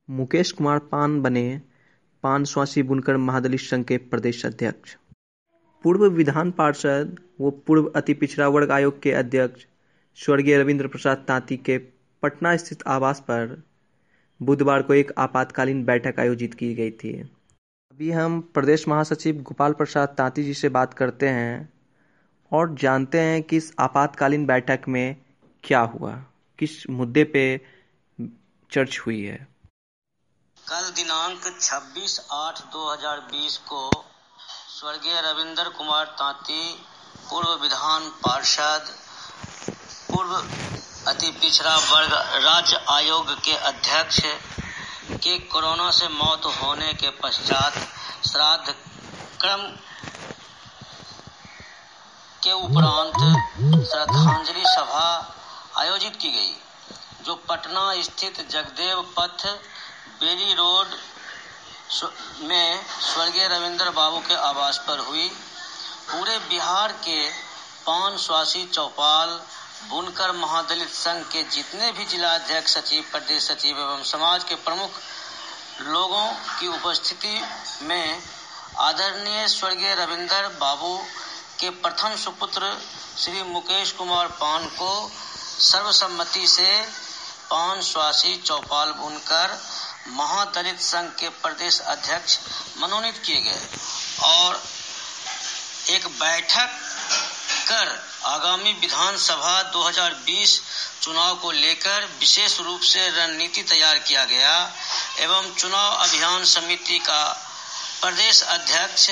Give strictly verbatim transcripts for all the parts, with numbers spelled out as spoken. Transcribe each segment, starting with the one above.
मुकेश कुमार पान बने पान स्वासी बुनकर महादलित संघ के प्रदेश अध्यक्ष। पूर्व विधान पार्षद व पूर्व अति पिछड़ा वर्ग आयोग के अध्यक्ष स्वर्गीय रविंद्र प्रसाद तांती के पटना स्थित आवास पर बुधवार को एक आपातकालीन बैठक आयोजित की गई थी। अभी हम प्रदेश महासचिव गोपाल प्रसाद तांती जी से बात करते हैं और जानते हैं कि इस आपातकालीन बैठक में क्या हुआ, किस मुद्दे पे चर्चा हुई है। कल दिनांक छब्बीस आठ दो हज़ार बीस को स्वर्गीय रविंद्र कुमार तांती, पूर्व विधान पार्षद, पूर्व अति पिछड़ा वर्ग राज्य आयोग के अध्यक्ष के कोरोना से मौत होने के पश्चात श्राद्ध क्रम के उपरांत श्रद्धांजलि सभा आयोजित की गई, जो पटना स्थित जगदेव पथ बेरी रोड में स्वर्गीय रविंद्र बाबू के आवास पर हुई। पूरे बिहार के पान स्वासी चौपाल बुनकर महादलित संघ के जितने भी जिलाध्यक्ष, सचिव, प्रदेश सचिव एवं समाज के प्रमुख लोगों की उपस्थिति में आदरणीय स्वर्गीय रविंद्र बाबू के प्रथम सुपुत्र श्री मुकेश कुमार पान को सर्वसम्मति से पान स्वासी चौपाल बुनकर महादलित संघ के प्रदेश अध्यक्ष मनोनीत किए गए और एक बैठक कर आगामी विधानसभा दो हज़ार बीस चुनाव को लेकर विशेष रूप से रणनीति तैयार किया गया एवं चुनाव अभियान समिति का प्रदेश अध्यक्ष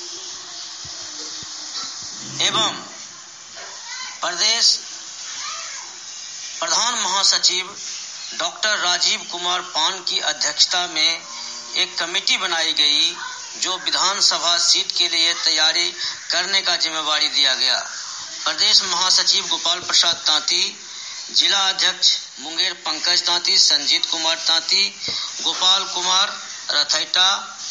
एवं प्रदेश प्रधान महासचिव डॉक्टर राजीव कुमार पान की अध्यक्षता में एक कमेटी बनाई गई, जो विधानसभा सीट के लिए तैयारी करने का जिम्मेवारी दिया गया। प्रदेश महासचिव गोपाल प्रसाद तांती, जिला अध्यक्ष मुंगेर पंकज तांती, संजीत कुमार तांती, गोपाल कुमार रथैटा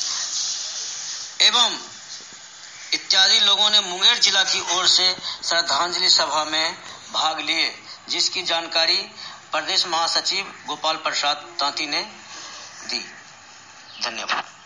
एवं इत्यादि लोगों ने मुंगेर जिला की ओर से श्रद्धांजलि सभा में भाग लिए, जिसकी जानकारी प्रदेश महासचिव गोपाल प्रसाद तांती ने दी। धन्यवाद।